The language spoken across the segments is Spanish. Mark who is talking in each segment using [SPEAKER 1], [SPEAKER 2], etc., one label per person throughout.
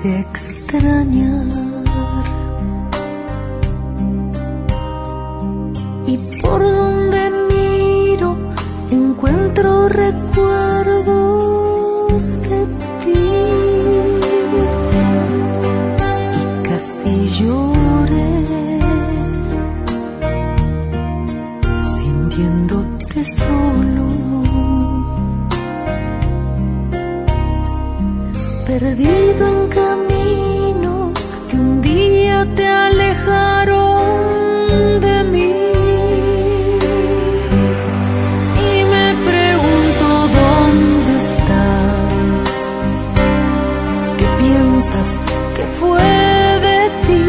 [SPEAKER 1] a extrañar. Y por donde miro encuentro recuerdos de ti. Y casi lloré sintiéndote solo, perdido en caminos que un día te alejaron de mí. Y me pregunto dónde estás, qué piensas que fue de ti,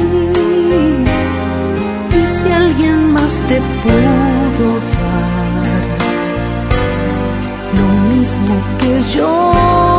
[SPEAKER 1] y si alguien más te pudo dar lo mismo que yo.